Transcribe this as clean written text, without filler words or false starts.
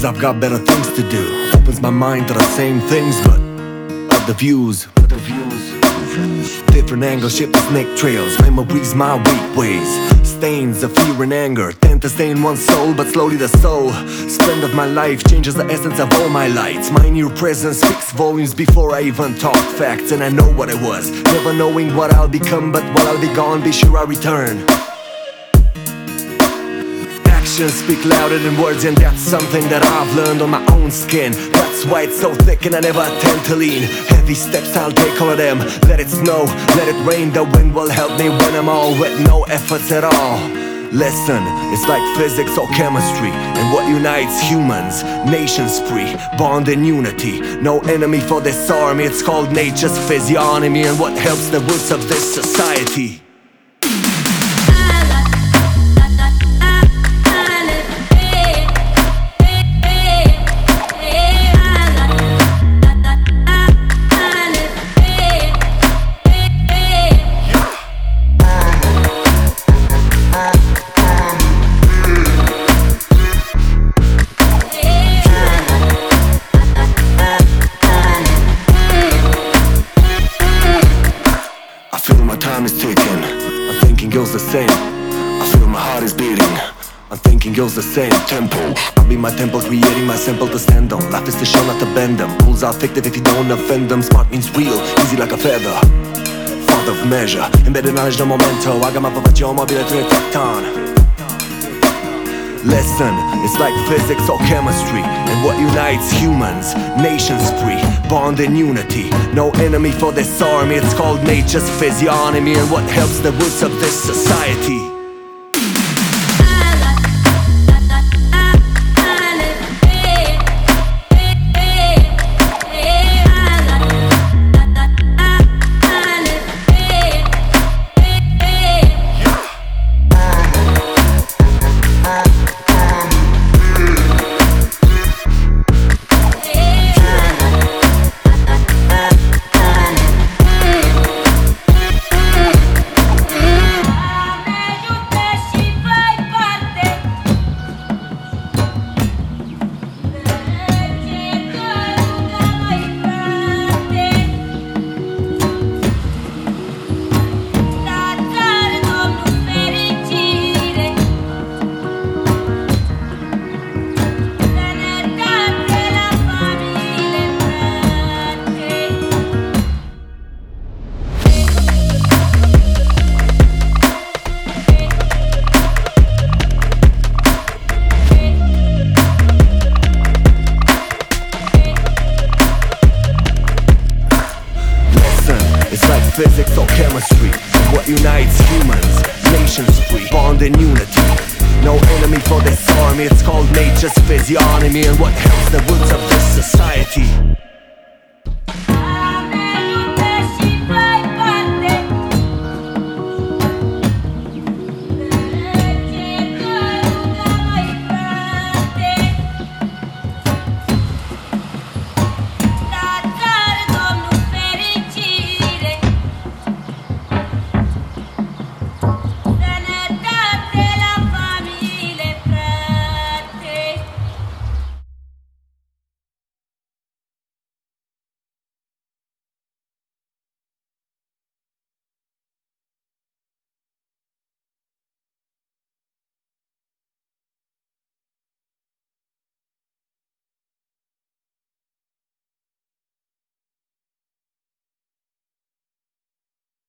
I've got better things to do. Opens my mind to the same things, but other views. Different angles, ship the snake trails. Memories, my weak ways. Stains of fear and anger tend to stain one's soul, but slowly the soul spend of my life changes the essence of all my lights. My near presence speaks volumes before I even talk facts. And I know what I was, never knowing what I'll become, but while I'll be gone, be sure I return. Actions speak louder than words, and that's something that I've learned on my own skin. That's why it's so thick and I never tend to lean. Heavy steps, I'll take all of them. Let it snow, let it rain, the wind will help me when I'm all wet, no efforts at all. Listen, it's like physics or chemistry, and what unites humans, nations free, bond in unity. No enemy for this army, it's called nature's physiognomy, and what helps the roots of this society. Time is ticking, I'm thinking goes the same. I feel my heart is beating, I'm thinking goes the same tempo. I'll be my temple, creating my simple to stand on. Life is to show, not to bend them. Rules are fictive if you don't offend them. Smart means real, easy like a feather. Font of measure, embedded knowledge, no momento. Agama papaccio, mobile, tecton. Listen, it's like physics or chemistry, and what unites humans, nations free, bond in unity. No enemy for this army, it's called nature's physiognomy, and what helps the roots of this society. Physics or chemistry, and what unites humans, nations free, bond in unity. No enemy for this army, it's called nature's physiognomy, and what helps the roots of this society.